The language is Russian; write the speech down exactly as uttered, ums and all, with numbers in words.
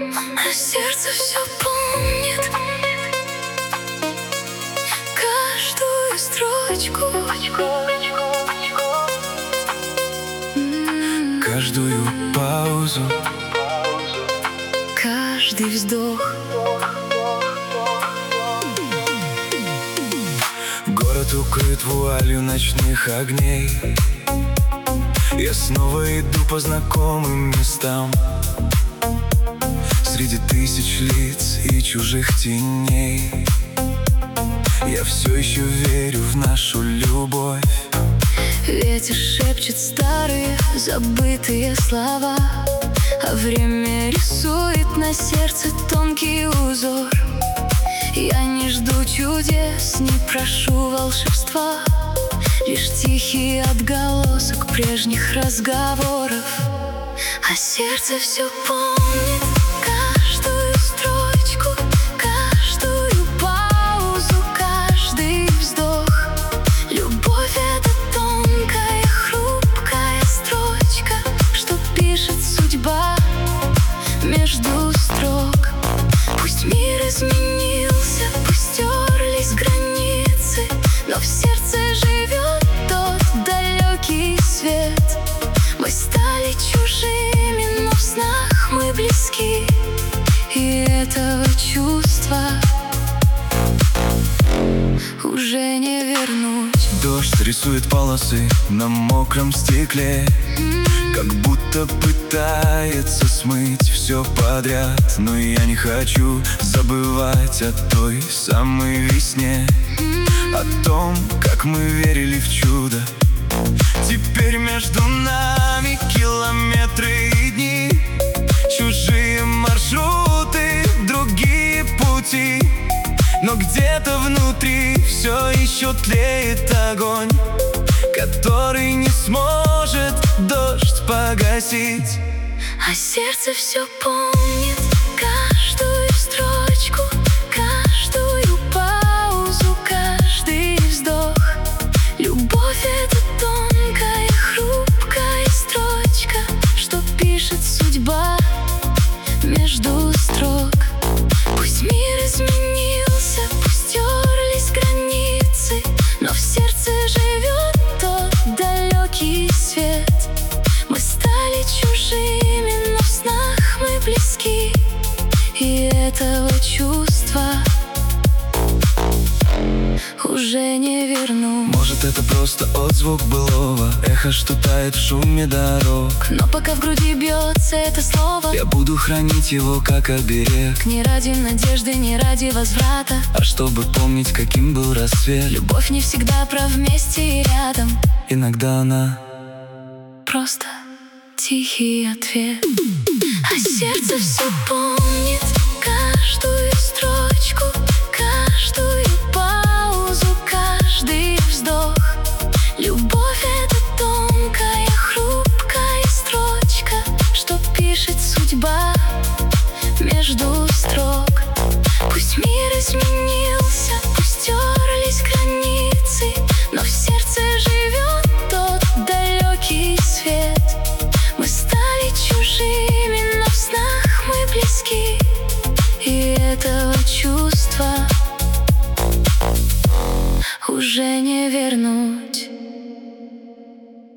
А сердце все помнит каждую строчку, каждую паузу, каждый вздох. Город укрыт вуалью ночных огней. Я снова иду по знакомым местам, среди тысяч лиц и чужих теней. Я все еще верю в нашу любовь. Ветер шепчет старые забытые слова, а время рисует на сердце тонкий узор. Я не жду чудес, не прошу волшебства, лишь тихий отголосок прежних разговоров. А сердце все помнит каждую строчку, каждую паузу, каждый вздох. Любовь — это тонкая, хрупкая строчка, что пишет судьба между строк. Пусть мир изменился, пусть стерлись границы, но в сердце живет тот далекий свет. Мы стали чужими, но в снах мы близки, и этого чувства уже не вернуть. Дождь рисует полосы на мокром стекле, как будто пытается смыть все подряд. Но я не хочу забывать о той самой весне, о том, как мы верили в чудо. Теперь между нами километры и дни, чужие маршруты, другие пути. Но где-то внутри все еще тлеет огонь, который не сможет дождь погасить. А сердце все помнит каждую строчку, каждую паузу, каждый вздох. Любовь — это тонкая, хрупкая строчка, что пишет судьба между строк. Пусть мир изменился, пусть стерлись границы, но в сердце живет тот далекий свет. Мы стали чужими, но в снах мы близки, и этого чувства уже не верну. Может, это просто отзвук былого, эхо, что тает в шуме дорог. Но пока в груди бьется это слово, я буду хранить его как оберег. не ради надежды, не ради возврата, а чтобы помнить, каким был рассвет. Любовь не всегда про вместе и рядом, иногда она просто тихий ответ. А сердце все помнит каждую строчку, каждую паузу, каждый вздох. Любовь — это тонкая, хрупкая строчка, что пишет судьба между строк. Пусть мир изменится,